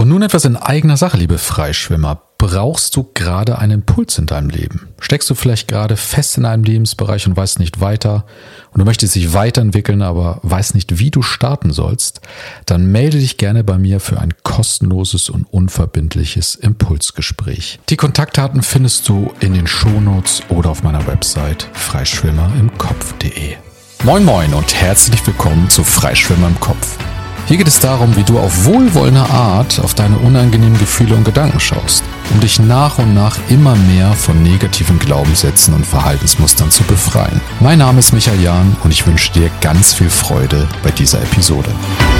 Und nun etwas in eigener Sache, liebe Freischwimmer. Brauchst du gerade einen Impuls in deinem Leben? Steckst du vielleicht gerade fest in einem Lebensbereich und weißt nicht weiter und du möchtest dich weiterentwickeln, aber weißt nicht, wie du starten sollst? Dann melde dich gerne bei mir für ein kostenloses und unverbindliches Impulsgespräch. Die Kontaktdaten findest du in den Shownotes oder auf meiner Website freischwimmerimkopf.de. Moin moin und herzlich willkommen zu Freischwimmer im Kopf. Hier geht es darum, wie du auf wohlwollende Art auf deine unangenehmen Gefühle und Gedanken schaust, um dich nach und nach immer mehr von negativen Glaubenssätzen und Verhaltensmustern zu befreien. Mein Name ist Michael Jahn und ich wünsche dir ganz viel Freude bei dieser Episode.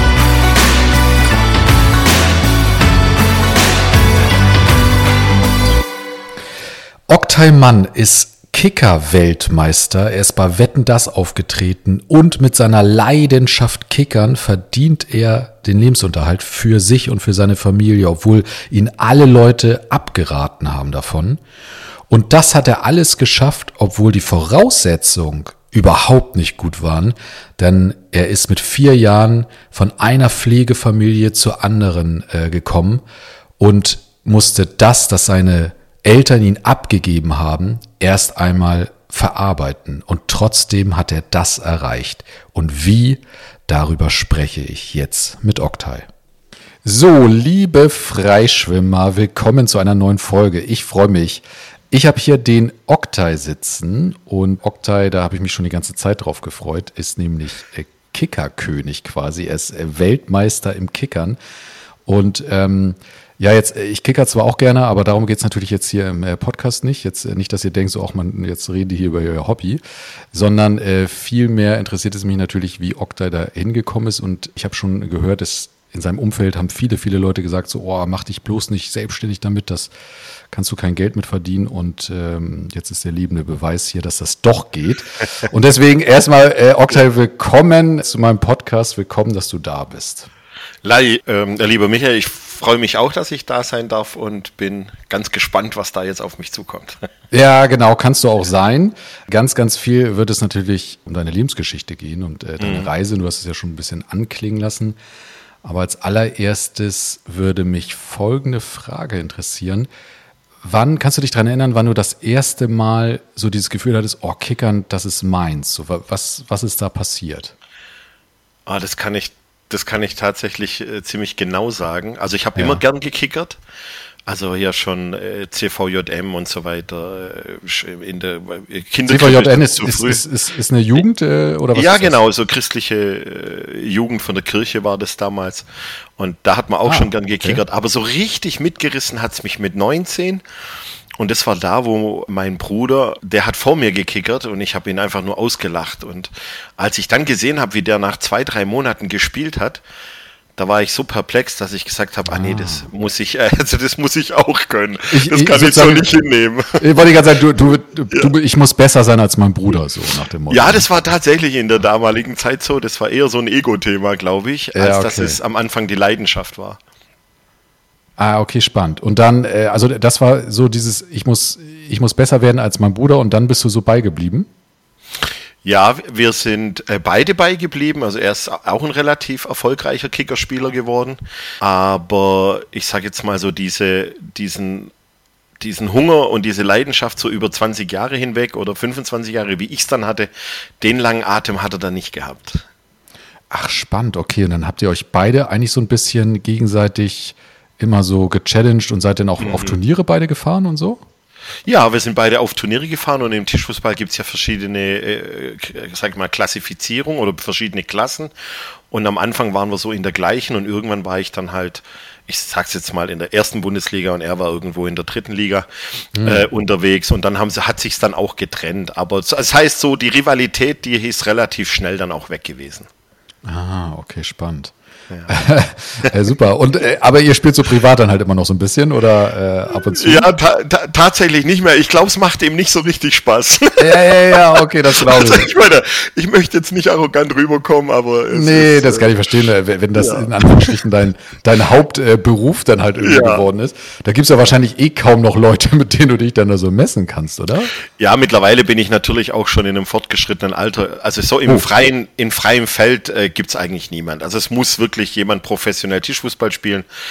Oktay Mann ist Kicker-Weltmeister. Er ist bei Wetten, dass aufgetreten und mit seiner Leidenschaft Kickern verdient er den Lebensunterhalt für sich und für seine Familie, obwohl ihn alle Leute abgeraten haben davon. Und das hat er alles geschafft, obwohl die Voraussetzungen überhaupt nicht gut waren, denn er ist mit 4 Jahren von einer Pflegefamilie zur anderen gekommen und musste das seine Eltern ihn abgegeben haben, erst einmal verarbeiten. Und trotzdem hat er das erreicht. Und wie? Darüber spreche ich jetzt mit Oktay. So, liebe Freischwimmer, willkommen zu einer neuen Folge. Ich freue mich. Ich habe hier den Oktay sitzen. Und Oktay, da habe ich mich schon die ganze Zeit drauf gefreut, ist nämlich Kickerkönig quasi. Er ist Weltmeister im Kickern. Und ich kicker zwar auch gerne, aber darum geht's natürlich jetzt hier im Podcast nicht. Jetzt nicht, dass ihr denkt, so jetzt rede ich hier über ihr Hobby, sondern vielmehr interessiert es mich natürlich, wie Oktay da hingekommen ist. Und ich habe schon gehört, dass in seinem Umfeld haben viele Leute gesagt, so, mach dich bloß nicht selbstständig damit, das kannst du kein Geld mit verdienen. Und jetzt ist der lebende Beweis hier, dass das doch geht. Und deswegen erstmal, Oktay, willkommen zu meinem Podcast. Willkommen, dass du da bist. Lieber Michael, ich freue mich auch, dass ich da sein darf und bin ganz gespannt, was da jetzt auf mich zukommt. Ja, genau, kannst du auch sein. Ganz, ganz viel wird es natürlich um deine Lebensgeschichte gehen und deine Reise. Du hast es ja schon ein bisschen anklingen lassen. Aber als allererstes würde mich folgende Frage interessieren. Kannst du dich daran erinnern, wann du das erste Mal so dieses Gefühl hattest, Kickern, das ist meins? So, was ist da passiert? Das kann ich tatsächlich ziemlich genau sagen. Also ich habe immer gern gekickert. Also ja schon CVJM und so weiter in der Kinderkrippe. CVJM ist eine Jugend oder was? Ja, genau, so christliche Jugend von der Kirche war das damals. Und da hat man auch schon gern gekickert. Okay. Aber so richtig mitgerissen hat's mich mit 19. Und das war da, wo mein Bruder, der hat vor mir gekickert und ich habe ihn einfach nur ausgelacht. Und als ich dann gesehen habe, wie der nach 2-3 Monaten gespielt hat, da war ich so perplex, dass ich gesagt habe, das muss ich auch können. Das kann ich so nicht hinnehmen. Ich wollte gerade sagen, ich muss besser sein als mein Bruder, so nach dem Motto. Ja, das war tatsächlich in der damaligen Zeit so. Das war eher so ein Ego-Thema, glaube ich, als dass es am Anfang die Leidenschaft war. Okay, spannend. Und dann, also das war so dieses, ich muss besser werden als mein Bruder und dann bist du so beigeblieben? Ja, wir sind beide beigeblieben. Also er ist auch ein relativ erfolgreicher Kickerspieler geworden. Aber ich sage jetzt mal so diesen Hunger und diese Leidenschaft so über 20 Jahre hinweg oder 25 Jahre, wie ich es dann hatte, den langen Atem hat er dann nicht gehabt. Ach, spannend. Okay, und dann habt ihr euch beide eigentlich so ein bisschen gegenseitig immer so gechallenged und seid dann auch auf Turniere beide gefahren und so? Ja, wir sind beide auf Turniere gefahren und im Tischfußball gibt es ja verschiedene, Klassifizierungen oder verschiedene Klassen. Und am Anfang waren wir so in der gleichen und irgendwann war ich dann halt, ich sag's jetzt mal, in der 1. Bundesliga und er war irgendwo in der 3. Liga unterwegs und dann hat sich's dann auch getrennt. Aber das heißt so, die Rivalität, die ist relativ schnell dann auch weg gewesen. Okay, spannend. Ja. Super. Und aber ihr spielt so privat dann halt immer noch so ein bisschen oder ab und zu? Ja, tatsächlich nicht mehr. Ich glaube, es macht ihm nicht so richtig Spaß. Ja, okay, das glaube ich. Also ich meine, ich möchte jetzt nicht arrogant rüberkommen, aber das kann ich verstehen, wenn das in Anführungsstrichen dein Hauptberuf dann halt irgendwie geworden ist. Da gibt's ja wahrscheinlich kaum noch Leute, mit denen du dich dann da so messen kannst, oder? Ja, mittlerweile bin ich natürlich auch schon in einem fortgeschrittenen Alter. Also so im freien Feld gibt's eigentlich niemand. Also es muss wirklich jemand professionell Tischfußball spielen.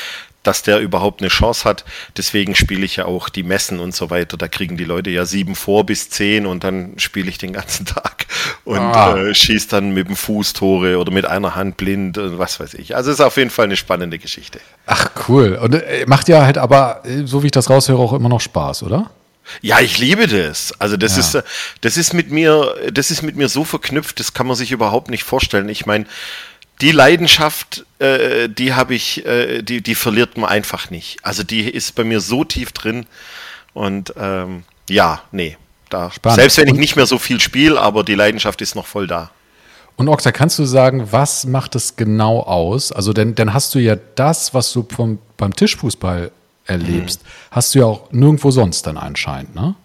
dass der überhaupt eine Chance hat. Deswegen spiele ich ja auch die Messen und so weiter. Da kriegen die Leute ja 7 vor bis 10 und dann spiele ich den ganzen Tag und schieße dann mit dem Fuß Tore oder mit einer Hand blind und was weiß ich. Also ist auf jeden Fall eine spannende Geschichte. Ach, cool. Und macht ja halt aber, so wie ich das raushöre, auch immer noch Spaß, oder? Ja, ich liebe das. Also das ist mit mir so verknüpft, das kann man sich überhaupt nicht vorstellen. Ich meine, die Leidenschaft, die habe ich, die verliert man einfach nicht. Also die ist bei mir so tief drin und selbst wenn ich nicht mehr so viel spiele, aber die Leidenschaft ist noch voll da. Und Oxer, kannst du sagen, was macht es genau aus? Also denn hast du ja das, was du beim Tischfußball erlebst, hast du ja auch nirgendwo sonst dann anscheinend, ne?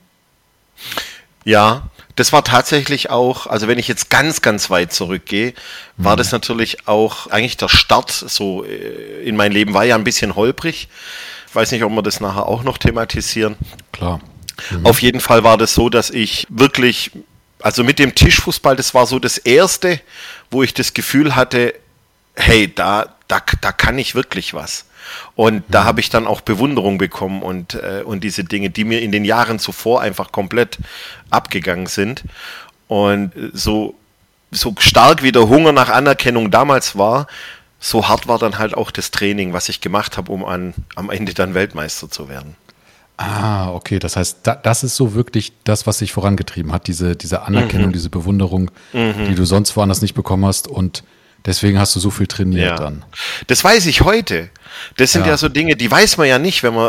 Ja, das war tatsächlich auch, also wenn ich jetzt ganz, ganz weit zurückgehe, war das natürlich auch eigentlich der Start so in mein Leben, war ja ein bisschen holprig. Ich weiß nicht, ob wir das nachher auch noch thematisieren. Klar. Auf jeden Fall war das so, dass ich wirklich, also mit dem Tischfußball, das war so das Erste, wo ich das Gefühl hatte, hey, da kann ich wirklich was. Und da habe ich dann auch Bewunderung bekommen und diese Dinge, die mir in den Jahren zuvor einfach komplett abgegangen sind. Und so stark wie der Hunger nach Anerkennung damals war, so hart war dann halt auch das Training, was ich gemacht habe, um am Ende dann Weltmeister zu werden. Ah, okay. Das heißt, das ist so wirklich das, was dich vorangetrieben hat, diese Anerkennung, diese Bewunderung, die du sonst woanders nicht bekommen hast, und deswegen hast du so viel trainiert dann. Das weiß ich heute. Das sind ja so Dinge, die weiß man ja nicht, wenn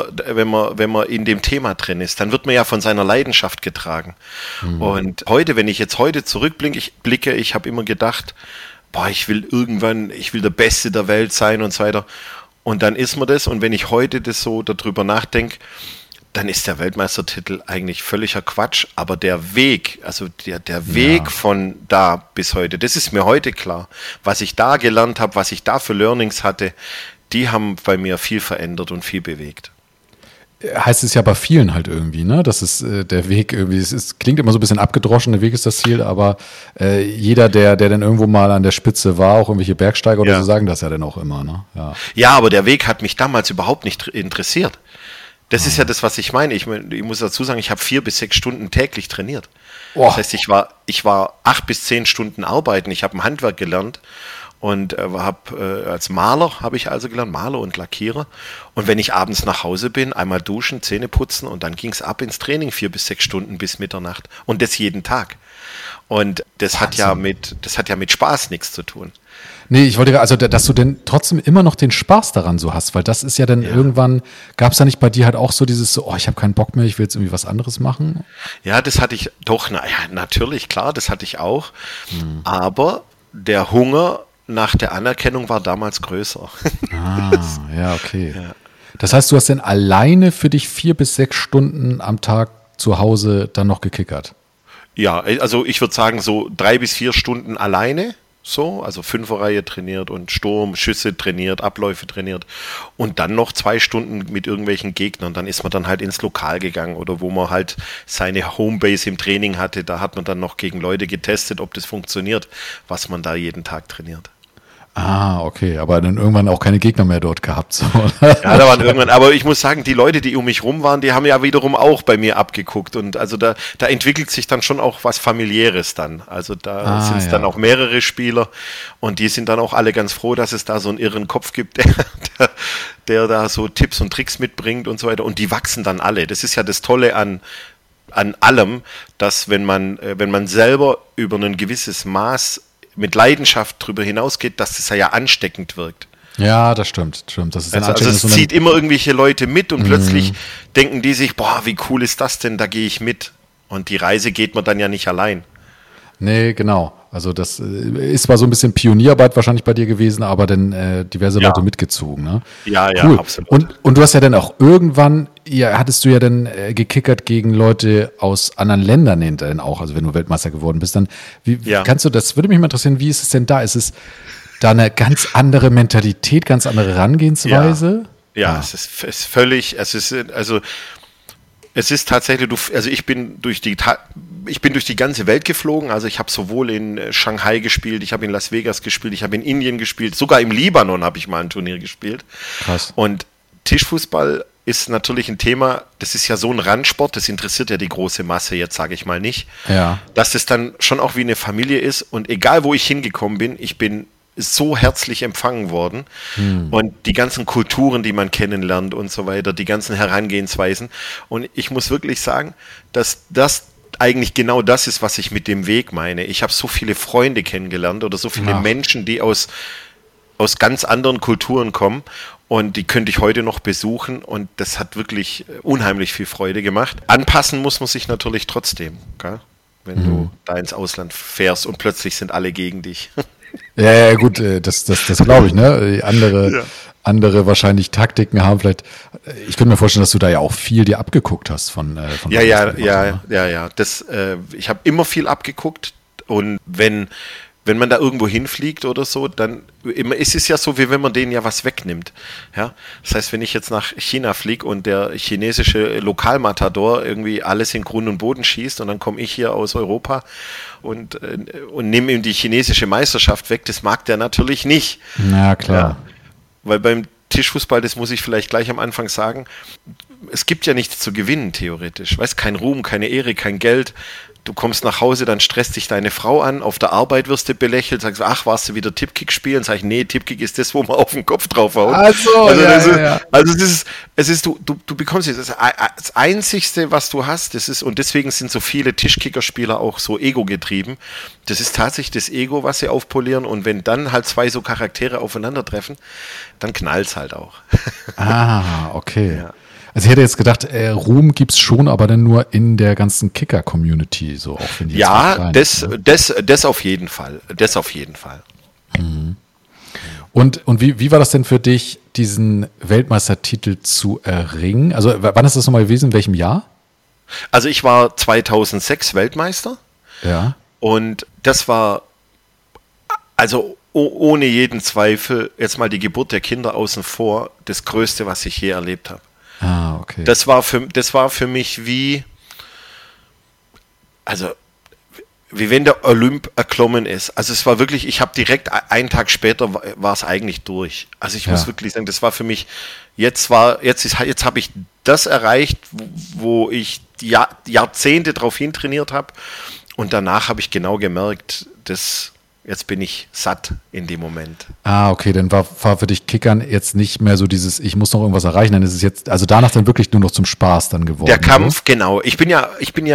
man in dem Thema drin ist. Dann wird man ja von seiner Leidenschaft getragen. Und heute, wenn ich jetzt zurückblicke, ich habe immer gedacht, ich will der Beste der Welt sein und so weiter. Und dann ist man das. Und wenn ich heute das so darüber nachdenke, dann ist der Weltmeistertitel eigentlich völliger Quatsch, aber der Weg, also der Weg von da bis heute, das ist mir heute klar. Was ich da gelernt habe, was ich da für Learnings hatte, die haben bei mir viel verändert und viel bewegt. Heißt es ja bei vielen halt irgendwie, ne? Das ist der Weg irgendwie, es klingt immer so ein bisschen abgedroschen, der Weg ist das Ziel, aber jeder, der dann irgendwo mal an der Spitze war, auch irgendwelche Bergsteiger oder so, sagen das ja dann auch immer, ne? Ja, aber der Weg hat mich damals überhaupt nicht interessiert. Das ist ja das, was ich meine. Ich muss dazu sagen, ich habe 4 bis 6 Stunden täglich trainiert. Das heißt, ich war 8 bis 10 Stunden arbeiten. Ich habe ein Handwerk gelernt und als Maler habe ich also gelernt, Maler und Lackierer. Und wenn ich abends nach Hause bin, einmal duschen, Zähne putzen und dann ging es ab ins Training 4 bis 6 Stunden bis Mitternacht. Und das jeden Tag. Und das hat ja mit Spaß nichts zu tun. Nee, ich wollte, also dass du denn trotzdem immer noch den Spaß daran so hast, weil das ist ja dann irgendwann, gab es da nicht bei dir halt auch so dieses so, ich habe keinen Bock mehr, ich will jetzt irgendwie was anderes machen? Ja, das hatte ich doch, natürlich, klar, das hatte ich auch. Aber der Hunger nach der Anerkennung war damals größer. Ja, okay. Ja. Das heißt, du hast denn alleine für dich 4 bis 6 Stunden am Tag zu Hause dann noch gekickert? Ja, also ich würde sagen so 3 bis 4 Stunden alleine. So, also 5er-Reihe trainiert und Sturm, Schüsse trainiert, Abläufe trainiert und dann noch 2 Stunden mit irgendwelchen Gegnern. Dann ist man dann halt ins Lokal gegangen oder wo man halt seine Homebase im Training hatte. Da hat man dann noch gegen Leute getestet, ob das funktioniert, was man da jeden Tag trainiert. Okay, aber dann irgendwann auch keine Gegner mehr dort gehabt. So. Ja, da waren irgendwann, aber ich muss sagen, die Leute, die um mich rum waren, die haben ja wiederum auch bei mir abgeguckt und also da entwickelt sich dann schon auch was Familiäres dann. Also da sind es dann auch mehrere Spieler und die sind dann auch alle ganz froh, dass es da so einen irren Kopf gibt, der da so Tipps und Tricks mitbringt und so weiter und die wachsen dann alle. Das ist ja das Tolle an allem, dass wenn man selber über ein gewisses Maß mit Leidenschaft drüber hinausgeht, dass das ja ansteckend wirkt. Ja, das stimmt. Das ist also es zieht immer irgendwelche Leute mit und plötzlich denken die sich, wie cool ist das denn, da gehe ich mit. Und die Reise geht man dann ja nicht allein. Nee, genau. Also das ist zwar so ein bisschen Pionierarbeit wahrscheinlich bei dir gewesen, aber dann diverse Leute mitgezogen. Ne? Ja, cool. Absolut. Und du hast ja dann auch irgendwann, hattest du ja dann gekickert gegen Leute aus anderen Ländern hinterhin auch, also wenn du Weltmeister geworden bist, dann wie kannst du, das würde mich mal interessieren, wie ist es denn da? Ist es da eine ganz andere Mentalität, ganz andere Herangehensweise? Ja, es ist völlig, es ist tatsächlich, ich bin durch die ganze Welt geflogen, also ich habe sowohl in Shanghai gespielt, ich habe in Las Vegas gespielt, ich habe in Indien gespielt, sogar im Libanon habe ich mal ein Turnier gespielt. Krass. Und Tischfußball ist natürlich ein Thema, das ist ja so ein Randsport, das interessiert ja die große Masse jetzt, sage ich mal nicht. Ja. Dass es dann schon auch wie eine Familie ist und egal, wo ich hingekommen bin, ich bin so herzlich empfangen worden und die ganzen Kulturen, die man kennenlernt und so weiter, die ganzen Herangehensweisen und ich muss wirklich sagen, dass das eigentlich genau das ist, was ich mit dem Weg meine. Ich habe so viele Freunde kennengelernt oder so viele Menschen, die aus ganz anderen Kulturen kommen und die könnte ich heute noch besuchen und das hat wirklich unheimlich viel Freude gemacht. Anpassen muss man sich natürlich trotzdem, gell? Wenn du da ins Ausland fährst und plötzlich sind alle gegen dich. Ja, gut, das glaube ich, ne? Andere wahrscheinlich Taktiken haben vielleicht, ich könnte mir vorstellen, dass du da ja auch viel dir abgeguckt hast von Ja. Ich habe immer viel abgeguckt und wenn man da irgendwo hinfliegt oder so, dann ist es ja so, wie wenn man denen ja was wegnimmt. Ja? Das heißt, wenn ich jetzt nach China fliege und der chinesische Lokalmatador irgendwie alles in Grund und Boden schießt und dann komme ich hier aus Europa und nehme ihm die chinesische Meisterschaft weg, das mag der natürlich nicht. Na klar. Ja, weil beim Tischfußball, das muss ich vielleicht gleich am Anfang sagen, es gibt ja nichts zu gewinnen, theoretisch. Weißt, kein Ruhm, keine Ehre, kein Geld. Du kommst nach Hause, dann stresst dich deine Frau an, auf der Arbeit wirst du belächelt, sagst, ach, warst du wieder Tipkick spielen? Sag ich, nee, Tipkick ist das, wo man auf den Kopf draufhaut. Du bekommst das Einzigste, was du hast, das ist, und deswegen sind so viele Tischkickerspieler auch so ego-getrieben, das ist tatsächlich das Ego, was sie aufpolieren und wenn dann halt zwei so Charaktere aufeinandertreffen, dann knallt's halt auch. Okay. Ja. Also ich hätte jetzt gedacht, Ruhm gibt's schon, aber dann nur in der ganzen Kicker-Community, so auch wenn die ja, das auf jeden Fall. Das auf jeden Fall. Mhm. Und wie war das denn für dich, diesen Weltmeistertitel zu erringen? Also wann ist das nochmal gewesen? In welchem Jahr? Also ich war 2006 Weltmeister. Ja. Und das war, also ohne jeden Zweifel, jetzt mal die Geburt der Kinder außen vor, das Größte, was ich je erlebt habe. Okay. Das war für mich wie wenn der Olymp erklommen ist. Also es war wirklich, ich habe direkt einen Tag später war es eigentlich durch. Also ich muss wirklich sagen, das war für mich, jetzt habe ich das erreicht, wo ich Jahrzehnte drauf hintrainiert habe und danach habe ich genau gemerkt, jetzt bin ich satt in dem Moment. Okay, dann war für dich Kickern jetzt nicht mehr so dieses, ich muss noch irgendwas erreichen, dann ist es jetzt, also danach dann wirklich nur noch zum Spaß dann geworden. Der Kampf, oder? Genau. Ich bin ja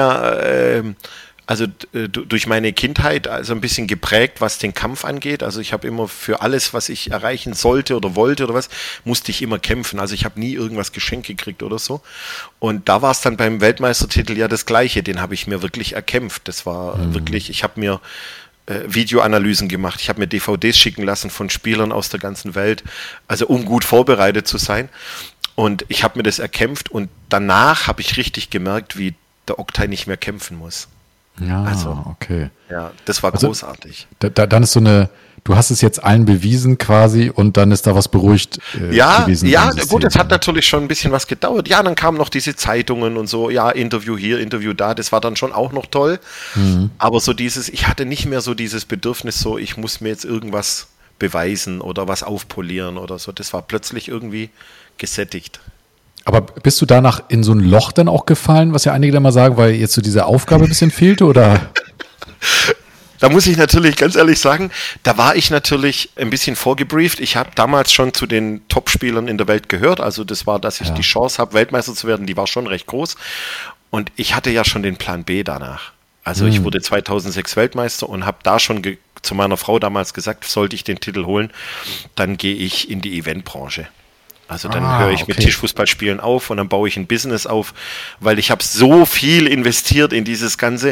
durch meine Kindheit also ein bisschen geprägt, was den Kampf angeht. Also ich habe immer für alles, was ich erreichen sollte oder wollte oder was, musste ich immer kämpfen. Also ich habe nie irgendwas geschenkt gekriegt oder so. Und da war es dann beim Weltmeistertitel ja das Gleiche. Den habe ich mir wirklich erkämpft. Das war wirklich, ich habe mir Videoanalysen gemacht. Ich habe mir DVDs schicken lassen von Spielern aus der ganzen Welt, also um gut vorbereitet zu sein. Und ich habe mir das erkämpft und danach habe ich richtig gemerkt, wie der Oktay nicht mehr kämpfen muss. Ja, also, okay. Ja, das war großartig. Dann ist du hast es jetzt allen bewiesen quasi und dann ist da was beruhigt gewesen. Ja, gut, es hat natürlich schon ein bisschen was gedauert. Ja, dann kamen noch diese Zeitungen und so, ja, Interview hier, Interview da, das war dann schon auch noch toll. Aber so ich hatte nicht mehr so dieses Bedürfnis so, ich muss mir jetzt irgendwas beweisen oder was aufpolieren oder so. Das war plötzlich irgendwie gesättigt. Aber bist du danach in so ein Loch dann auch gefallen, was ja einige dann mal sagen, weil jetzt so diese Aufgabe ein bisschen fehlte, oder? Da muss ich natürlich ganz ehrlich sagen, da war ich natürlich ein bisschen vorgebrieft. Ich habe damals schon zu den Top-Spielern in der Welt gehört. Also das war, dass ich die Chance habe, Weltmeister zu werden, die war schon recht groß. Und ich hatte ja schon den Plan B danach. Also ich wurde 2006 Weltmeister und habe da schon zu meiner Frau damals gesagt, sollte ich den Titel holen, dann gehe ich in die Eventbranche. Also dann höre ich mit Tischfußballspielen auf und dann baue ich ein Business auf, weil ich habe so viel investiert in dieses Ganze.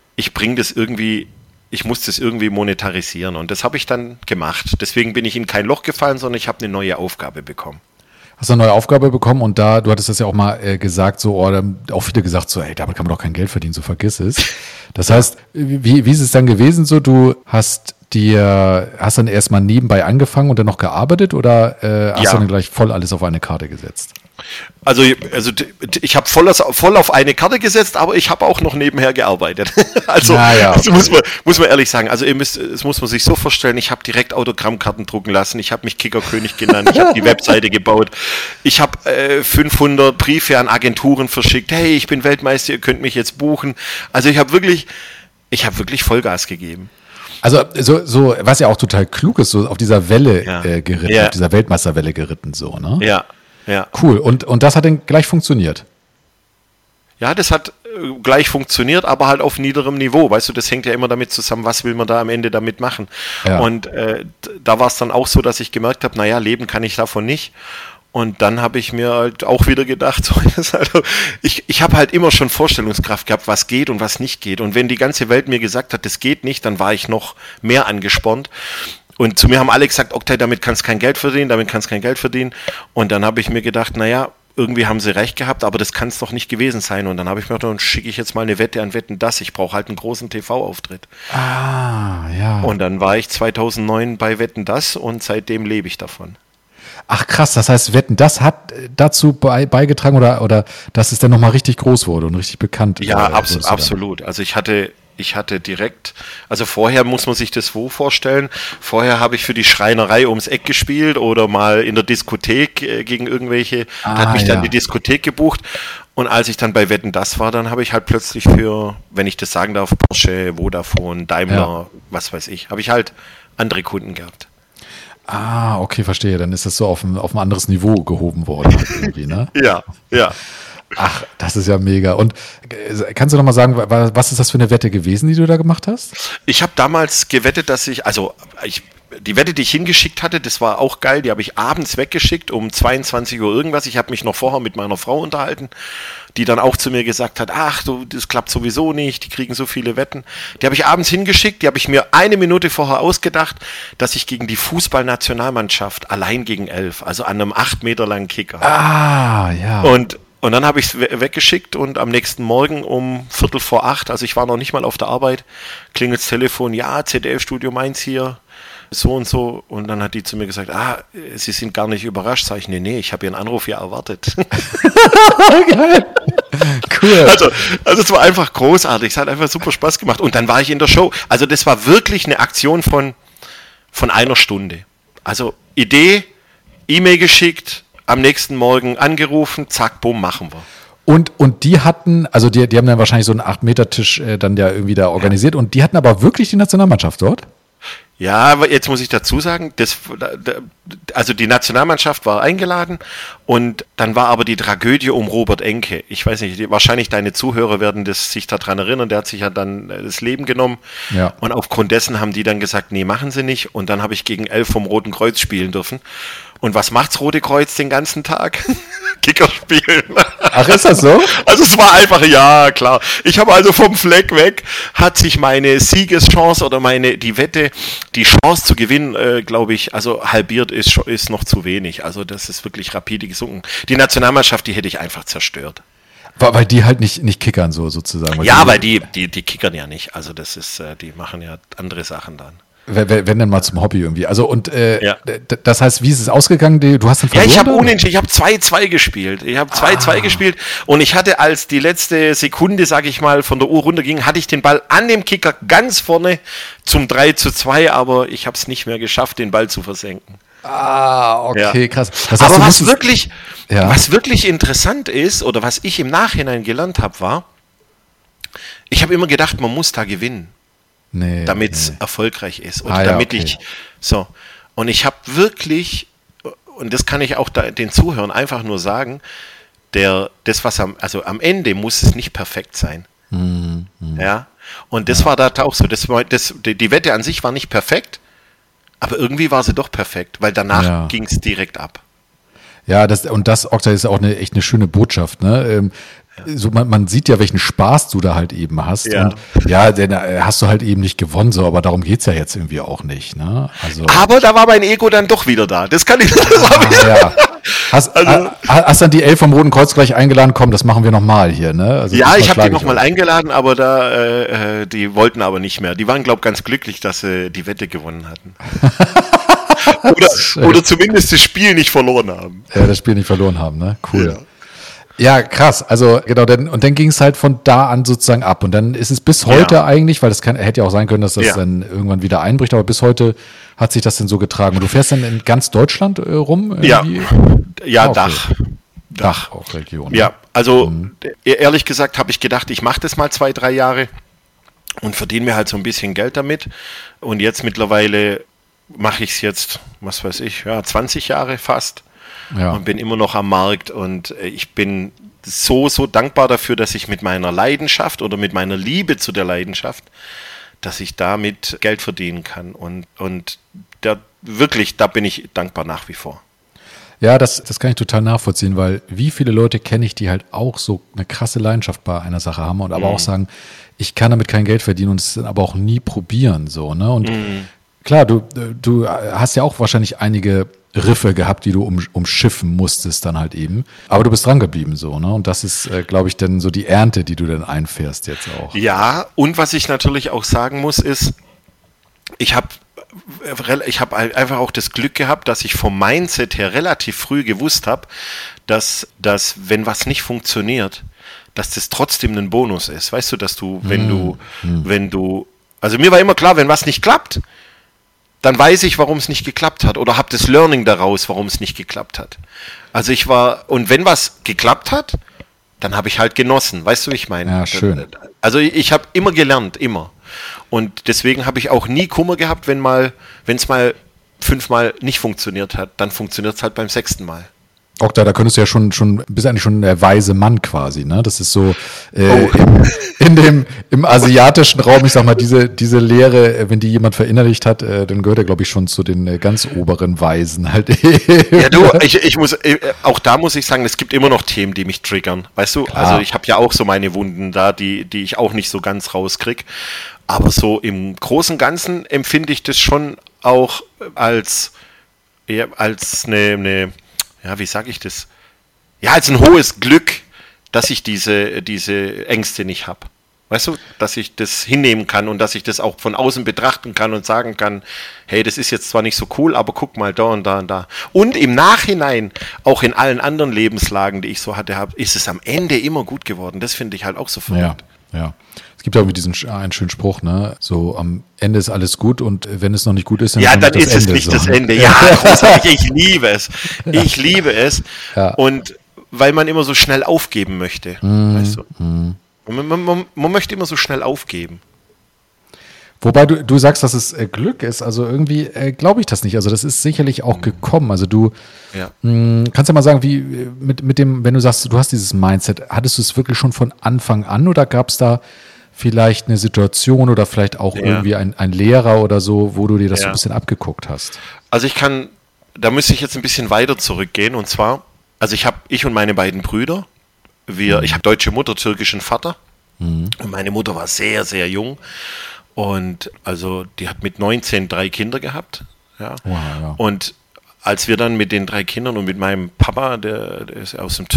Ich muss das irgendwie monetarisieren und das habe ich dann gemacht. Deswegen bin ich in kein Loch gefallen, sondern ich habe eine neue Aufgabe bekommen. Hast du eine neue Aufgabe bekommen und du hattest das ja auch mal gesagt, so, oder auch viele gesagt, so, ey, damit kann man doch kein Geld verdienen, so vergiss es. Das heißt, wie ist es dann gewesen, so, du hast hast du dann erstmal nebenbei angefangen und dann noch gearbeitet oder hast du dann gleich voll alles auf eine Karte gesetzt? Also ich habe voll auf eine Karte gesetzt, aber ich habe auch noch nebenher gearbeitet. Also das muss man ehrlich sagen. Also es muss man sich so vorstellen, ich habe direkt Autogrammkarten drucken lassen, ich habe mich Kickerkönig genannt, ich habe die Webseite gebaut, ich habe 500 Briefe an Agenturen verschickt, hey, ich bin Weltmeister, ihr könnt mich jetzt buchen. Also ich habe wirklich Vollgas gegeben. Also so, was ja auch total klug ist, so auf dieser Welle geritten, auf dieser Weltmeisterwelle geritten, so, ne? Ja. Ja. Cool. Und das hat dann gleich funktioniert? Ja, das hat gleich funktioniert, aber halt auf niederem Niveau. Weißt du, das hängt ja immer damit zusammen, was will man da am Ende damit machen. Ja. Und da war es dann auch so, dass ich gemerkt habe, naja, leben kann ich davon nicht. Und dann habe ich mir halt auch wieder gedacht, so, ich habe halt immer schon Vorstellungskraft gehabt, was geht und was nicht geht. Und wenn die ganze Welt mir gesagt hat, das geht nicht, dann war ich noch mehr angespornt. Und zu mir haben alle gesagt, Oktay, damit kannst du kein Geld verdienen. Und dann habe ich mir gedacht, naja, irgendwie haben sie recht gehabt, aber das kann es doch nicht gewesen sein. Und dann habe ich mir gedacht, dann schicke ich jetzt mal eine Wette an Wetten, dass ich brauche halt einen großen TV-Auftritt. Ja. Und dann war ich 2009 bei Wetten, dass und seitdem lebe ich davon. Ach krass, das heißt, Wetten, das hat dazu beigetragen oder dass es dann nochmal richtig groß wurde und richtig bekannt. Ja, absolut. Also ich hatte direkt, also vorher muss man sich das so vorstellen, vorher habe ich für die Schreinerei ums Eck gespielt oder mal in der Diskothek gegen irgendwelche, da hat mich dann die Diskothek gebucht und als ich dann bei Wetten, das war, dann habe ich halt plötzlich für, wenn ich das sagen darf, Porsche, Vodafone, Daimler, was weiß ich, habe ich halt andere Kunden gehabt. Okay, verstehe, dann ist das so auf ein anderes Niveau gehoben worden irgendwie, ne? Ja. Ach, das ist ja mega. Und kannst du noch mal sagen, was ist das für eine Wette gewesen, die du da gemacht hast? Ich habe damals gewettet, die Wette, die ich hingeschickt hatte, das war auch geil, die habe ich abends weggeschickt um 22 Uhr irgendwas. Ich habe mich noch vorher mit meiner Frau unterhalten, die dann auch zu mir gesagt hat, ach, das klappt sowieso nicht, die kriegen so viele Wetten. Die habe ich abends hingeschickt, die habe ich mir 1 Minute vorher ausgedacht, dass ich gegen die Fußballnationalmannschaft allein gegen 11, also an einem 8 Meter langen Kicker. Ja. Und dann habe ich es weggeschickt und am nächsten Morgen um 7:45, also ich war noch nicht mal auf der Arbeit, klingelt das Telefon, ja, ZDF-Studio Mainz hier, so und so. Und dann hat die zu mir gesagt, Sie sind gar nicht überrascht. Sag ich, nee, ich habe Ihren Anruf ja erwartet. Geil. Cool. Also es war einfach großartig, es hat einfach super Spaß gemacht. Und dann war ich in der Show. Also das war wirklich eine Aktion von 1 Stunde. Also Idee, E-Mail geschickt, am nächsten Morgen angerufen, zack, bumm, machen wir. Und die hatten, also die haben dann wahrscheinlich so einen 8-Meter-Tisch dann ja irgendwie da organisiert und die hatten aber wirklich die Nationalmannschaft dort? Ja, aber jetzt muss ich dazu sagen, also die Nationalmannschaft war eingeladen und dann war aber die Tragödie um Robert Enke. Ich weiß nicht, wahrscheinlich deine Zuhörer werden sich daran erinnern, der hat sich ja dann das Leben genommen. Ja. Und aufgrund dessen haben die dann gesagt, nee, machen sie nicht. Und dann habe ich gegen 11 vom Roten Kreuz spielen dürfen. Und was macht's Rote Kreuz den ganzen Tag? Kicker spielen. Ach, ist das so? Also es war einfach, ja, klar. Ich habe also vom Fleck weg, hat sich meine Siegeschance oder die Wette, die Chance zu gewinnen, glaube ich, also halbiert ist noch zu wenig. Also das ist wirklich rapide gesunken. Die Nationalmannschaft, die hätte ich einfach zerstört. Weil die halt nicht kickern so sozusagen. Weil die kickern ja nicht. Also das ist, die machen ja andere Sachen dann. Wenn dann mal zum Hobby irgendwie. Also und das heißt, wie ist es ausgegangen? Du hast dann verloren? Ja, ich habe unentschieden. Ich habe 2-2 gespielt. Ich habe 2-2 gespielt und ich hatte, als die letzte Sekunde, sage ich mal, von der Uhr runterging, hatte ich den Ball an dem Kicker ganz vorne zum 3-2, aber ich habe es nicht mehr geschafft, den Ball zu versenken. Okay, ja. Krass. Das heißt, aber was wirklich interessant ist oder was ich im Nachhinein gelernt habe, war, ich habe immer gedacht, man muss da gewinnen. Damit es erfolgreich ist. Und Und ich habe wirklich, und das kann ich auch den Zuhörern einfach nur sagen, am Ende muss es nicht perfekt sein. Ja. Und das war da auch so. Die Wette an sich war nicht perfekt, aber irgendwie war sie doch perfekt, weil danach ging es direkt ab. Ja, Oktay, ist auch echt eine schöne Botschaft, ne? so man sieht ja, welchen Spaß du da halt eben hast. Ja. Und ja, dann hast du halt eben nicht gewonnen, so, aber darum geht's ja jetzt irgendwie auch nicht. Ne? Also, Aber da war mein Ego dann doch wieder da. Das kann ich ja. Hast dann die 11 vom Roten Kreuz gleich eingeladen? Komm, das machen wir nochmal hier, ne? Also ja, ich habe die nochmal eingeladen, aber die wollten aber nicht mehr. Die waren, glaube ich, ganz glücklich, dass sie die Wette gewonnen hatten. oder zumindest das Spiel nicht verloren haben. Ja, das Spiel nicht verloren haben, ne? Cool. Ja, krass. Also genau, und dann ging es halt von da an sozusagen ab. Und dann ist es bis heute eigentlich, weil hätte ja auch sein können, dass das dann irgendwann wieder einbricht, aber bis heute hat sich das denn so getragen. Und du fährst dann in ganz Deutschland rum? Irgendwie? Ja, okay. Dach. Auch Region. Ja, also ehrlich gesagt habe ich gedacht, ich mache das mal 2-3 Jahre und verdiene mir halt so ein bisschen Geld damit. Und jetzt mittlerweile mache ich es jetzt, was weiß ich, 20 Jahre fast. Ja. Und bin immer noch am Markt und ich bin so dankbar dafür, dass ich mit meiner Leidenschaft oder mit meiner Liebe zu der Leidenschaft, dass ich damit Geld verdienen kann und da bin ich dankbar nach wie vor. Ja, das kann ich total nachvollziehen, weil wie viele Leute kenne ich, die halt auch so eine krasse Leidenschaft bei einer Sache haben und aber auch sagen, ich kann damit kein Geld verdienen und es dann aber auch nie probieren, so, ne? Und klar, du hast ja auch wahrscheinlich einige Riffe gehabt, die du umschiffen musstest dann halt eben. Aber du bist dran geblieben so, ne? Und das ist, glaube ich, dann so die Ernte, die du dann einfährst jetzt auch. Ja, und was ich natürlich auch sagen muss, ist, ich habe einfach auch das Glück gehabt, dass ich vom Mindset her relativ früh gewusst habe, dass wenn was nicht funktioniert, dass das trotzdem ein Bonus ist. Weißt du, dass du, wenn du, also mir war immer klar, wenn was nicht klappt, dann weiß ich, warum es nicht geklappt hat oder habe das Learning daraus, warum es nicht geklappt hat. Also und wenn was geklappt hat, dann habe ich halt genossen, weißt du, wie ich meine? Ja, schön. Also ich habe immer gelernt, immer. Und deswegen habe ich auch nie Kummer gehabt, wenn es mal 5-mal nicht funktioniert hat, dann funktioniert es halt beim 6. Mal. Okta, da könntest du ja bist eigentlich schon der weise Mann quasi, ne? Das ist so im asiatischen Raum, ich sag mal, diese Lehre, wenn die jemand verinnerlicht hat, dann gehört er, glaube ich, schon zu den ganz oberen Weisen halt. Ja, du, auch da muss ich sagen, es gibt immer noch Themen, die mich triggern, weißt du? Klar. Also ich habe ja auch so meine Wunden da, die ich auch nicht so ganz rauskrieg. Aber so im Großen und Ganzen empfinde ich das schon auch als eine wie sage ich das? Ja, als ein hohes Glück, dass ich diese Ängste nicht habe. Weißt du, dass ich das hinnehmen kann und dass ich das auch von außen betrachten kann und sagen kann, hey, das ist jetzt zwar nicht so cool, aber guck mal da und da und da. Und im Nachhinein, auch in allen anderen Lebenslagen, die ich so hatte, ist es am Ende immer gut geworden. Das finde ich halt auch so verrückt. Ja. Es gibt ja irgendwie einen schönen Spruch, ne? So am Ende ist alles gut und wenn es noch nicht gut ist, dann ist es nicht das Ende. Ja, großartig, ich liebe es. Ich liebe es. Ja. Und weil man immer so schnell aufgeben möchte. Weißt du? Man möchte immer so schnell aufgeben. Wobei du sagst, dass es Glück ist, also irgendwie glaube ich das nicht. Also das ist sicherlich auch gekommen. Also du kannst ja mal sagen, wie mit dem, wenn du sagst, du hast dieses Mindset, hattest du es wirklich schon von Anfang an oder gab es da vielleicht eine Situation oder vielleicht auch irgendwie ein Lehrer oder so, wo du dir das so ein bisschen abgeguckt hast? Also da müsste ich jetzt ein bisschen weiter zurückgehen und zwar, also ich und meine beiden Brüder, ich habe deutsche Mutter, türkischen Vater und meine Mutter war sehr, sehr jung. Und also die hat mit 19 3 Kinder gehabt. Ja. Wow, ja. Und als wir dann mit den 3 Kindern und mit meinem Papa, der ist aus der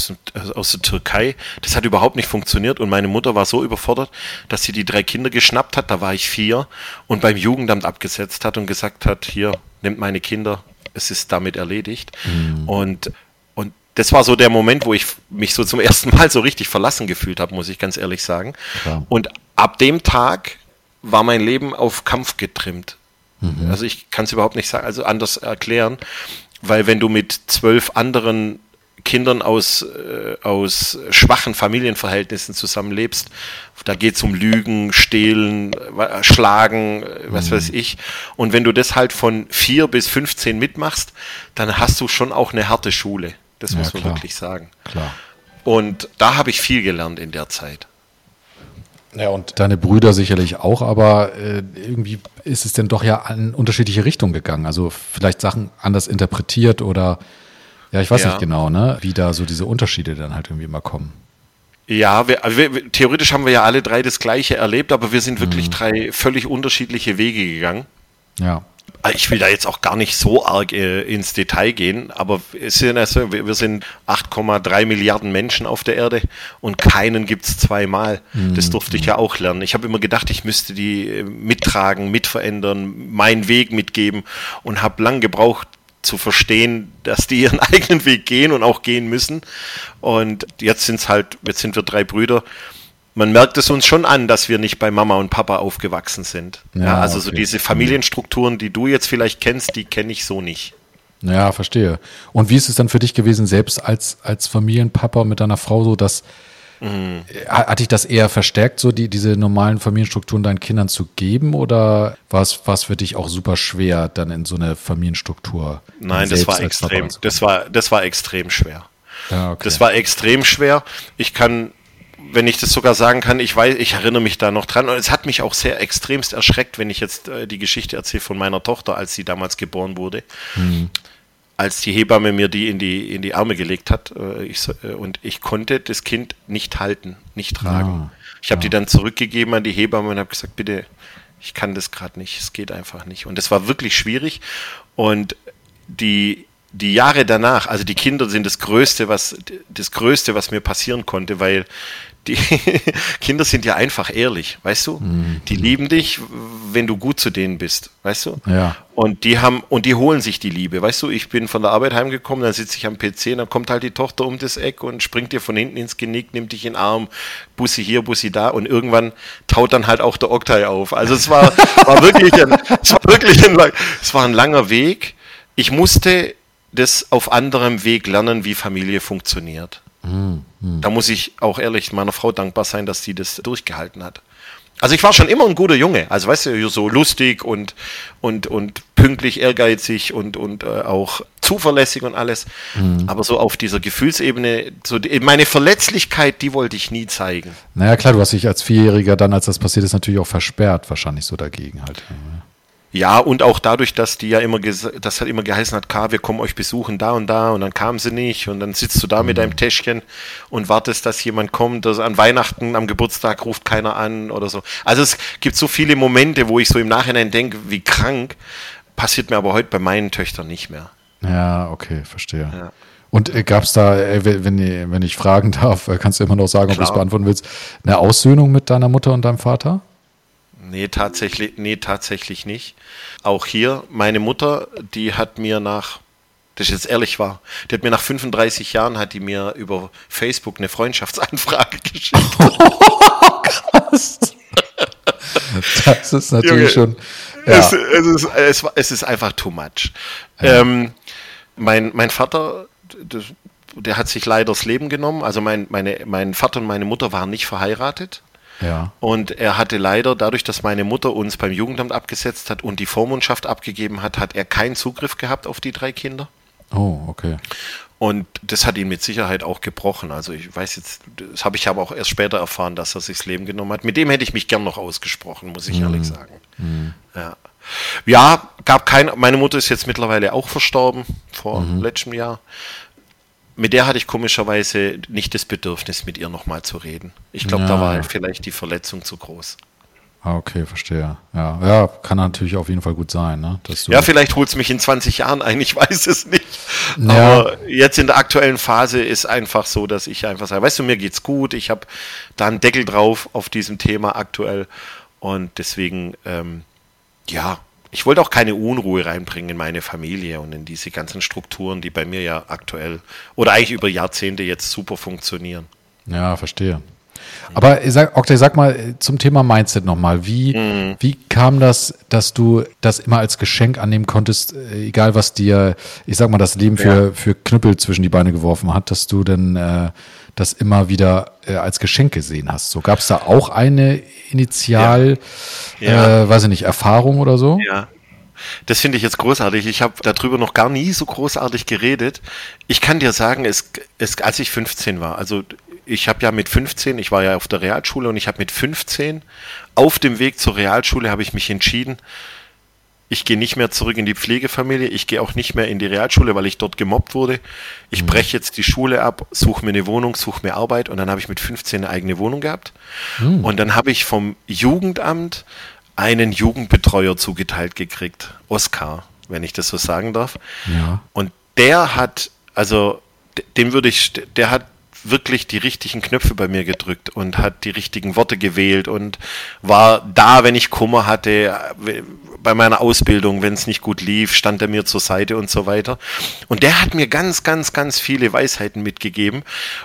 Türkei, das hat überhaupt nicht funktioniert. Und meine Mutter war so überfordert, dass sie die 3 Kinder geschnappt hat, da war ich 4, und beim Jugendamt abgesetzt hat und gesagt hat, hier, nehmt meine Kinder, es ist damit erledigt. Und das war so der Moment, wo ich mich so zum ersten Mal so richtig verlassen gefühlt habe, muss ich ganz ehrlich sagen. Ja. Und ab dem Tag war mein Leben auf Kampf getrimmt. Also ich kann es überhaupt nicht sagen, also anders erklären, weil wenn du mit 12 anderen Kindern aus schwachen Familienverhältnissen zusammenlebst, da geht es um Lügen, Stehlen, Schlagen, was weiß ich. Und wenn du das halt von 4 bis 15 mitmachst, dann hast du schon auch eine harte Schule. Das muss man wirklich sagen. Klar. Und da habe ich viel gelernt in der Zeit. Ja, und deine Brüder sicherlich auch, aber irgendwie ist es denn doch ja in unterschiedliche Richtungen gegangen. Also vielleicht Sachen anders interpretiert oder, ja, ich weiß nicht genau, ne, wie da so diese Unterschiede dann halt irgendwie immer kommen. Ja, theoretisch haben wir ja alle drei das Gleiche erlebt, aber wir sind wirklich drei völlig unterschiedliche Wege gegangen. Ja. Ich will da jetzt auch gar nicht so arg ins Detail gehen, aber wir sind 8,3 Milliarden Menschen auf der Erde und keinen gibt es zweimal. Das durfte ich ja auch lernen. Ich habe immer gedacht, ich müsste die mittragen, mitverändern, meinen Weg mitgeben und habe lang gebraucht zu verstehen, dass die ihren eigenen Weg gehen und auch gehen müssen. Und jetzt sind wir drei Brüder. Man merkt es uns schon an, dass wir nicht bei Mama und Papa aufgewachsen sind. Ja, also okay. So diese Familienstrukturen, die du jetzt vielleicht kennst, die kenne ich so nicht. Ja, verstehe. Und wie ist es dann für dich gewesen, selbst als Familienpapa mit deiner Frau, so dass hat dich das eher verstärkt, so diese normalen Familienstrukturen deinen Kindern zu geben, oder war es für dich auch super schwer, dann in so eine Familienstruktur? Nein, das war extrem. Das war extrem schwer. Ja, okay. Das war extrem schwer. Wenn ich das sogar sagen kann, ich erinnere mich da noch dran, und es hat mich auch sehr extremst erschreckt, wenn ich jetzt die Geschichte erzähle von meiner Tochter, als sie damals geboren wurde. Als die Hebamme mir die in die Arme gelegt hat, und ich konnte das Kind nicht halten, nicht tragen. Ich habe die dann zurückgegeben an die Hebamme und habe gesagt, bitte, ich kann das gerade nicht, es geht einfach nicht. Und das war wirklich schwierig. Und die Jahre danach, also die Kinder sind das Größte, was mir passieren konnte, weil die Kinder sind ja einfach ehrlich, weißt du? Die lieben dich, wenn du gut zu denen bist, weißt du? Ja. Und die holen sich die Liebe, weißt du? Ich bin von der Arbeit heimgekommen, dann sitze ich am PC, dann kommt halt die Tochter um das Eck und springt dir von hinten ins Genick, nimmt dich in den Arm, Bussi hier, Bussi da, und irgendwann taut dann halt auch der Oktay auf. Also es war ein langer Weg. Ich musste das auf anderem Weg lernen, wie Familie funktioniert. Da muss ich auch ehrlich meiner Frau dankbar sein, dass sie das durchgehalten hat. Also ich war schon immer ein guter Junge, also weißt du, so lustig und pünktlich, ehrgeizig und auch zuverlässig und alles. Aber so auf dieser Gefühlsebene, meine Verletzlichkeit, die wollte ich nie zeigen. Naja klar, du hast dich als Vierjähriger dann, als das passiert ist, natürlich auch versperrt, wahrscheinlich so dagegen halt. Ja, und auch dadurch, dass die ja immer geheißen hat, wir kommen euch besuchen da, und dann kamen sie nicht, und dann sitzt du da mit deinem Täschchen und wartest, dass jemand kommt, dass an Weihnachten, am Geburtstag ruft keiner an oder so. Also es gibt so viele Momente, wo ich so im Nachhinein denke, wie krank, passiert mir aber heute bei meinen Töchtern nicht mehr. Ja, okay, verstehe. Ja. Und gab es da, wenn ich fragen darf, kannst du immer noch sagen, ob du es beantworten willst, eine Aussöhnung mit deiner Mutter und deinem Vater? Nee, tatsächlich nicht. Auch hier, meine Mutter, die hat mir das ist jetzt ehrlich wahr, die hat mir nach 35 Jahren, hat die mir über Facebook eine Freundschaftsanfrage geschickt. Krass. Das ist natürlich Junge, schon... Ja. Es ist einfach too much. Ja. Mein Vater, der hat sich leider das Leben genommen. Also mein Vater und meine Mutter waren nicht verheiratet. Ja. Und er hatte leider, dadurch, dass meine Mutter uns beim Jugendamt abgesetzt hat und die Vormundschaft abgegeben hat, hat er keinen Zugriff gehabt auf die 3 Kinder. Oh, okay. Und das hat ihn mit Sicherheit auch gebrochen. Also ich weiß jetzt, das habe ich aber auch erst später erfahren, dass er sich das Leben genommen hat. Mit dem hätte ich mich gern noch ausgesprochen, muss ich ehrlich sagen. Ja, meine Mutter ist jetzt mittlerweile auch verstorben, vor letztem Jahr. Mit der hatte ich komischerweise nicht das Bedürfnis, mit ihr nochmal zu reden. Ich glaube, da war halt vielleicht die Verletzung zu groß. Okay, verstehe. Ja, kann natürlich auf jeden Fall gut sein. Ne? Vielleicht holt es mich in 20 Jahren ein, ich weiß es nicht. Ja. Aber jetzt in der aktuellen Phase ist einfach so, dass ich einfach sage, weißt du, mir geht's gut, ich habe da einen Deckel drauf auf diesem Thema aktuell, und deswegen, ich wollte auch keine Unruhe reinbringen in meine Familie und in diese ganzen Strukturen, die bei mir ja aktuell oder eigentlich über Jahrzehnte jetzt super funktionieren. Ja, verstehe. Aber Oktay, sag mal zum Thema Mindset nochmal. Wie kam das, dass du das immer als Geschenk annehmen konntest, egal was dir, ich sag mal, das Leben für Knüppel zwischen die Beine geworfen hat, dass du denn das immer wieder als Geschenk gesehen hast? So, gab es da auch eine weiß ich nicht, Erfahrung oder so? Ja. Das finde ich jetzt großartig. Ich habe darüber noch gar nie so großartig geredet. Ich kann dir sagen, als ich 15 war, also ich habe ja mit 15, ich war ja auf der Realschule, und ich habe mit 15 auf dem Weg zur Realschule habe ich mich entschieden, Ich gehe nicht mehr zurück in die Pflegefamilie. Ich gehe auch nicht mehr in die Realschule, weil ich dort gemobbt wurde. Ich breche jetzt die Schule ab, suche mir eine Wohnung, suche mir Arbeit. Und dann habe ich mit 15 eine eigene Wohnung gehabt. Und dann habe ich vom Jugendamt einen Jugendbetreuer zugeteilt gekriegt. Oskar, wenn ich das so sagen darf. Ja. Und der hat, also der hat wirklich die richtigen Knöpfe bei mir gedrückt und hat die richtigen Worte gewählt und war da, wenn ich Kummer hatte, bei meiner Ausbildung, wenn es nicht gut lief, stand er mir zur Seite und so weiter. Und der hat mir ganz, ganz, ganz viele Weisheiten mitgegeben,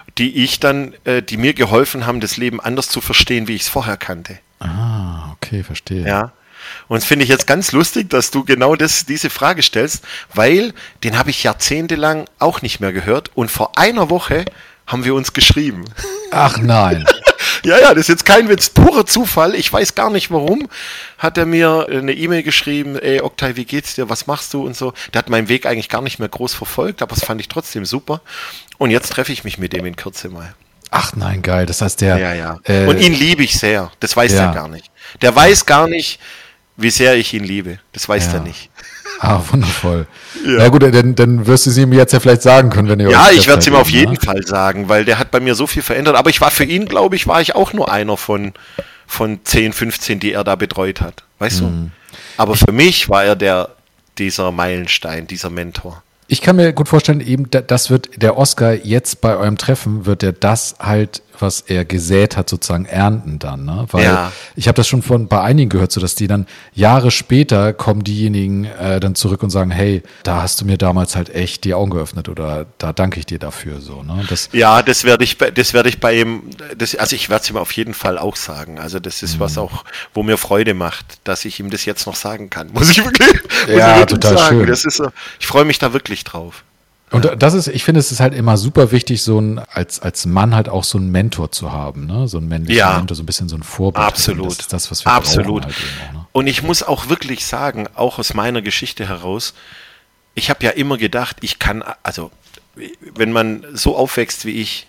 die mir geholfen haben, das Leben anders zu verstehen, wie ich es vorher kannte. Ah, okay, verstehe. Ja. Und das finde ich jetzt ganz lustig, dass du genau diese Frage stellst, weil den habe ich jahrzehntelang auch nicht mehr gehört und vor einer Woche haben wir uns geschrieben. Ach nein. Ja, das ist jetzt kein Witz, purer Zufall. Ich weiß gar nicht warum. Hat er mir eine E-Mail geschrieben, ey Oktay, wie geht's dir, was machst du und so. Der hat meinen Weg eigentlich gar nicht mehr groß verfolgt, aber das fand ich trotzdem super. Und jetzt treffe ich mich mit ihm in Kürze mal. Ach nein, geil. Das heißt, der... Ja. Und ihn liebe ich sehr. Das weiß er gar nicht. Der weiß gar nicht, wie sehr ich ihn liebe. Das weiß er nicht. Ah, wundervoll. Ja, na gut, dann wirst du es ihm jetzt ja vielleicht sagen können, wenn ihr Ja, ich werde es ihm auf jeden Fall sagen, weil der hat bei mir so viel verändert. Aber ich war für ihn, glaube ich, war ich auch nur einer von 10, 15, die er da betreut hat. Weißt du? Aber für mich war er dieser Meilenstein, dieser Mentor. Ich kann mir gut vorstellen, eben, das wird der Oskar jetzt bei eurem Treffen, wird er das halt, was er gesät hat, sozusagen ernten dann, ne? Weil ich habe das schon bei einigen gehört, so dass die dann Jahre später kommen diejenigen dann zurück und sagen, hey, da hast du mir damals halt echt die Augen geöffnet oder da danke ich dir dafür, so, ne? Das werde ich bei ihm, also ich werde es ihm auf jeden Fall auch sagen. Also das ist was auch, wo mir Freude macht, dass ich ihm das jetzt noch sagen kann. Muss ich wirklich total sagen. schön. Das ist so, ich freue mich da wirklich drauf. Und ich finde, es ist halt immer super wichtig, so als Mann halt auch so einen Mentor zu haben, ne? So einen männlichen Mentor, so ein bisschen so ein Vorbild. Absolut. Das ist das, was wir brauchen halt eben auch, ne? Und ich muss auch wirklich sagen, auch aus meiner Geschichte heraus, ich habe ja immer gedacht, also wenn man so aufwächst wie ich,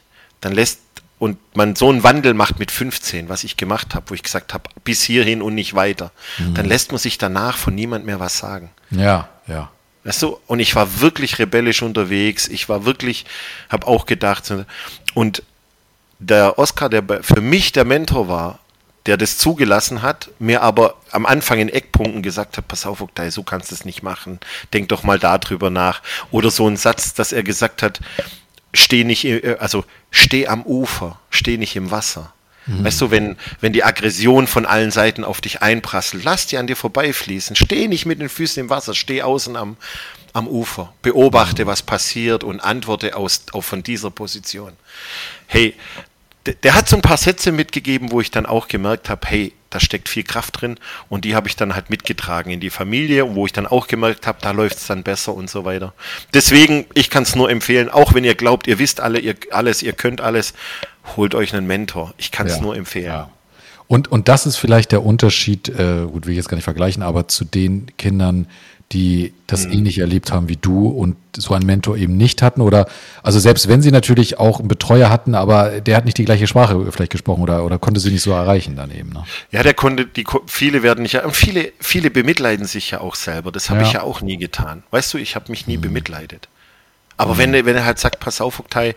und man so einen Wandel macht mit 15, was ich gemacht habe, wo ich gesagt habe, bis hierhin und nicht weiter, dann lässt man sich danach von niemand mehr was sagen. Ja. Weißt du, und ich war wirklich rebellisch unterwegs, habe auch gedacht, und der Oskar, der für mich der Mentor war, der das zugelassen hat, mir aber am Anfang in Eckpunkten gesagt hat, pass auf, Oktay, so kannst du es nicht machen, denk doch mal darüber nach. Oder so ein Satz, dass er gesagt hat, steh am Ufer, steh nicht im Wasser. Weißt du, wenn die Aggression von allen Seiten auf dich einprasselt, lass die an dir vorbeifließen. Steh nicht mit den Füßen im Wasser, steh außen am Ufer. Beobachte, was passiert und antworte von dieser Position. Hey, der hat so ein paar Sätze mitgegeben, wo ich dann auch gemerkt habe, hey, da steckt viel Kraft drin und die habe ich dann halt mitgetragen in die Familie, wo ich dann auch gemerkt habe, da läuft es dann besser und so weiter. Deswegen, ich kann es nur empfehlen, auch wenn ihr glaubt, ihr wisst ihr könnt alles, holt euch einen Mentor. Ich kann es nur empfehlen. Ja. Und das ist vielleicht der Unterschied, gut, will ich jetzt gar nicht vergleichen, aber zu den Kindern, die das ähnlich erlebt haben wie du und so einen Mentor eben nicht hatten oder, also selbst wenn sie natürlich auch einen Betreuer hatten, aber der hat nicht die gleiche Sprache vielleicht gesprochen oder konnte sie nicht so erreichen dann eben, ne? Ja, viele werden nicht, viele bemitleiden sich ja auch selber, das habe ich ja auch nie getan. Weißt du, ich habe mich nie bemitleidet. Aber wenn er halt sagt, pass auf, Oktay,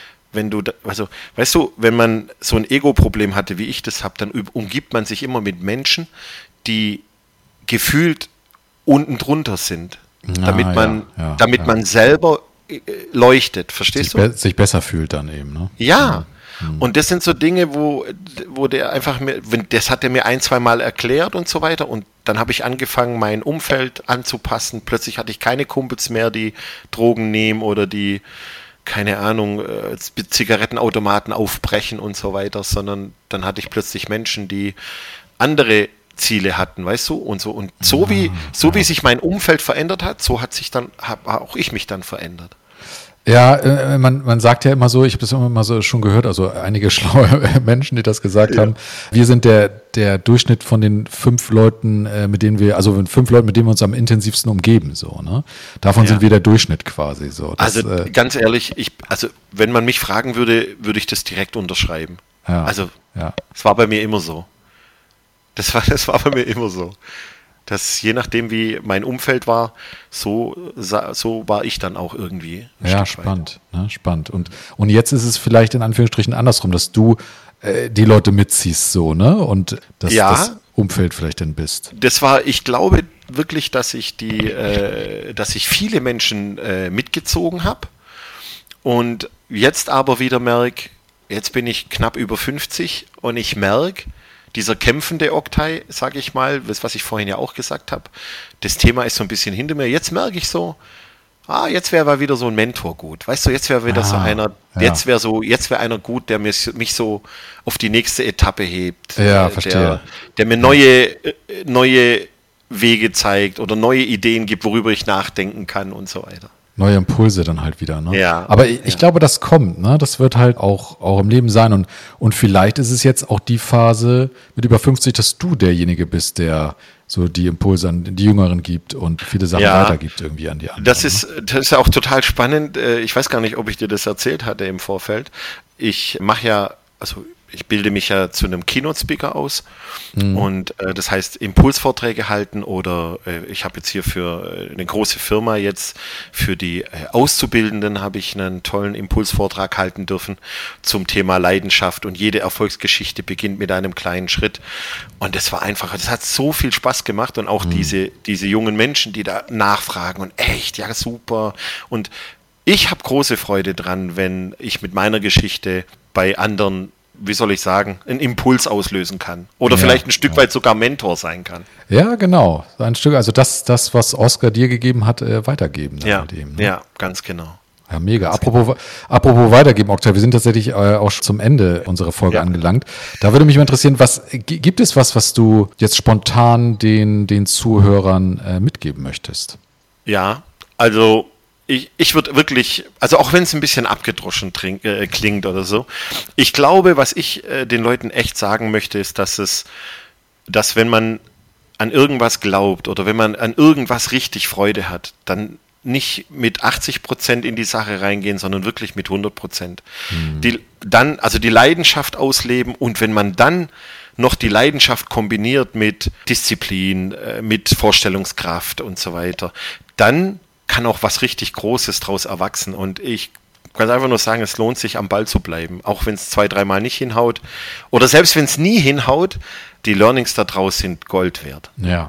wenn man so ein Ego-Problem hatte, wie ich das habe, dann umgibt man sich immer mit Menschen, die gefühlt unten drunter sind, damit man selber leuchtet, verstehst du? Sich besser fühlt dann eben, ne? Ja. Und das sind so Dinge, wo der einfach das hat er mir 1-2 Mal erklärt und so weiter und dann habe ich angefangen, mein Umfeld anzupassen. Plötzlich hatte ich keine Kumpels mehr, die Drogen nehmen oder die, keine Ahnung, Zigarettenautomaten aufbrechen und so weiter, sondern dann hatte ich plötzlich Menschen, die andere Ziele hatten, weißt du, und so wie sich mein Umfeld verändert hat, so habe auch ich mich dann verändert. Ja, man sagt ja immer so, ich habe das immer mal so schon gehört, also einige schlaue Menschen, die das gesagt haben, wir sind der Durchschnitt von den 5 Leuten, mit denen wir uns am intensivsten umgeben, so, ne? Davon sind wir der Durchschnitt quasi, so. Das, ganz ehrlich, wenn man mich fragen würde, würde ich das direkt unterschreiben. Es war bei mir immer so. Das war bei mir immer so. dass je nachdem, wie mein Umfeld war, so war ich dann auch irgendwie. Ja, spannend. Ne? Spannend. Und jetzt ist es vielleicht in Anführungsstrichen andersrum, dass du die Leute mitziehst so, ne? Und dass das Umfeld vielleicht dann bist. Ich glaube wirklich, dass ich viele Menschen mitgezogen habe und jetzt aber wieder merke, jetzt bin ich knapp über 50 und ich merke, dieser kämpfende Oktay, sage ich mal, was ich vorhin ja auch gesagt habe, das Thema ist so ein bisschen hinter mir. Jetzt merke ich so, jetzt wäre wieder so ein Mentor gut. Weißt du, jetzt wäre wieder so einer, jetzt wäre einer gut, der mich so auf die nächste Etappe hebt. Ja, verstehe. Der mir neue Wege zeigt oder neue Ideen gibt, worüber ich nachdenken kann und so weiter. Neue Impulse dann halt wieder, ne? Ja. Aber ich glaube, das kommt, ne? Das wird halt auch im Leben sein und vielleicht ist es jetzt auch die Phase mit über 50, dass du derjenige bist, der so die Impulse an die Jüngeren gibt und viele Sachen weitergibt irgendwie an die anderen. Das ist ja auch total spannend. Ich weiß gar nicht, ob ich dir das erzählt hatte im Vorfeld. Ich bilde mich ja zu einem Keynote-Speaker aus und das heißt Impulsvorträge halten oder ich habe jetzt hier für eine große Firma jetzt für die Auszubildenden habe ich einen tollen Impulsvortrag halten dürfen zum Thema Leidenschaft und jede Erfolgsgeschichte beginnt mit einem kleinen Schritt und das hat so viel Spaß gemacht und auch diese jungen Menschen, die da nachfragen und echt, ja super und ich habe große Freude dran, wenn ich mit meiner Geschichte bei anderen wie soll ich sagen, einen Impuls auslösen kann. Oder vielleicht ein Stück weit sogar Mentor sein kann. Ja, genau. Ein Stück, also das was Oskar dir gegeben hat, weitergeben. Ja, eben, ne? Ja, ganz genau. Ja, mega. Apropos weitergeben, Oktay, wir sind tatsächlich auch zum Ende unserer Folge angelangt. Da würde mich mal interessieren, gibt es was du jetzt spontan den Zuhörern mitgeben möchtest? Ja, also ich würde wirklich, also auch wenn es ein bisschen abgedroschen klingt oder so, ich glaube, was ich den Leuten echt sagen möchte, ist, dass wenn man an irgendwas glaubt oder wenn man an irgendwas richtig Freude hat, dann nicht mit 80% in die Sache reingehen, sondern wirklich mit 100%. Die Leidenschaft ausleben und wenn man dann noch die Leidenschaft kombiniert mit Disziplin, mit Vorstellungskraft und so weiter, dann kann auch was richtig Großes draus erwachsen. Und ich kann einfach nur sagen, es lohnt sich, am Ball zu bleiben. Auch wenn es 2-3 Mal nicht hinhaut. Oder selbst wenn es nie hinhaut, die Learnings da draus sind Gold wert. Ja.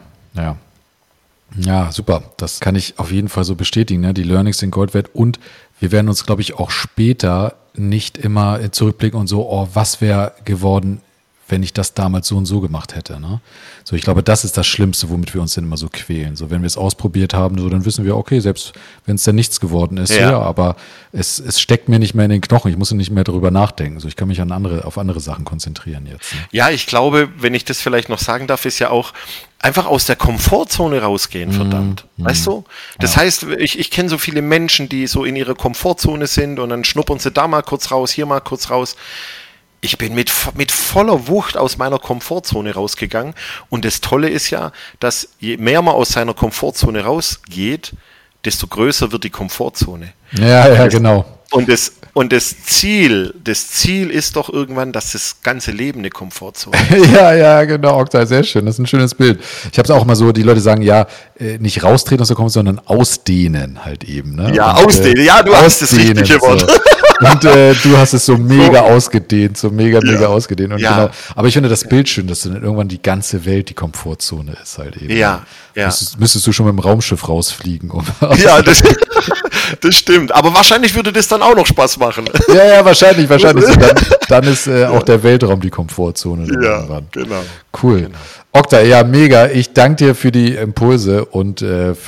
Ja, super. Das kann ich auf jeden Fall so bestätigen. Ne? Die Learnings sind Gold wert. Und wir werden uns, glaube ich, auch später nicht immer zurückblicken und so, was wäre geworden, wenn ich das damals so und so gemacht hätte. Ne? So, ich glaube, das ist das Schlimmste, womit wir uns dann immer so quälen. So, wenn wir es ausprobiert haben, so, dann wissen wir, okay, selbst wenn es dann nichts geworden ist, aber es steckt mir nicht mehr in den Knochen. Ich muss nicht mehr darüber nachdenken. So, ich kann mich auf andere Sachen konzentrieren jetzt. Ne? Ja, ich glaube, wenn ich das vielleicht noch sagen darf, ist ja auch einfach aus der Komfortzone rausgehen, verdammt. Weißt du? Das heißt, ich kenne so viele Menschen, die so in ihrer Komfortzone sind und dann schnuppern sie da mal kurz raus, hier mal kurz raus. Ich bin mit voller Wucht aus meiner Komfortzone rausgegangen und das Tolle ist ja, dass je mehr man aus seiner Komfortzone rausgeht, desto größer wird die Komfortzone. Ja, genau. Und das Ziel ist doch irgendwann, dass das ganze Leben eine Komfortzone ist. Ja, genau, Oktay, sehr schön. Das ist ein schönes Bild. Ich habe es auch immer so, die Leute sagen, nicht raustreten aus der Komfortzone, sondern ausdehnen halt eben. Ne? Ja, ausdehnen. Ja, du hast das richtige Wort. So. Und du hast es so mega ausgedehnt, so mega ausgedehnt. Und genau. Aber ich finde das Bild schön, dass dann irgendwann die ganze Welt die Komfortzone ist halt eben. Ja. Müsstest du schon mit dem Raumschiff rausfliegen. Ja, das stimmt. Aber wahrscheinlich würde das dann auch noch Spaß machen. Ja, wahrscheinlich. Dann ist auch der Weltraum die Komfortzone. Ja, genau. Cool. Genau. Oktay, ja, mega. Ich danke dir für die Impulse und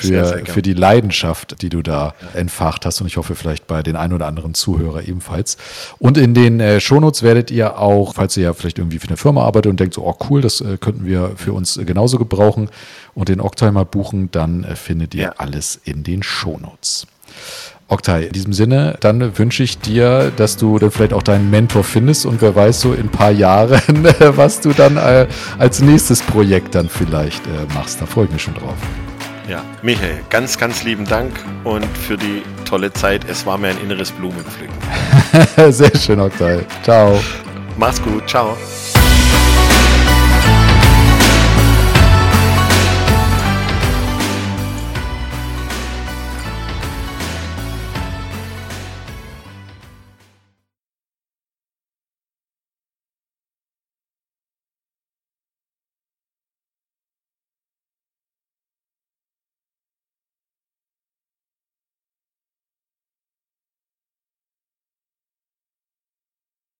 für die Leidenschaft, die du da entfacht hast. Und ich hoffe, vielleicht bei den ein oder anderen Zuhörer ebenfalls. Und in den Shownotes werdet ihr auch, falls ihr ja vielleicht irgendwie für eine Firma arbeitet und denkt so, cool, das könnten wir für uns genauso gebrauchen und den Oktay mal buchen, dann findet ihr alles in den Shownotes. Oktay, in diesem Sinne, dann wünsche ich dir, dass du dann vielleicht auch deinen Mentor findest und wer weiß so in ein paar Jahren, was du dann als nächstes Projekt dann vielleicht machst. Da freue ich mich schon drauf. Ja, Michael, ganz, ganz lieben Dank und für die tolle Zeit. Es war mir ein inneres Blumenpflücken. Sehr schön, Oktay. Ciao. Mach's gut. Ciao.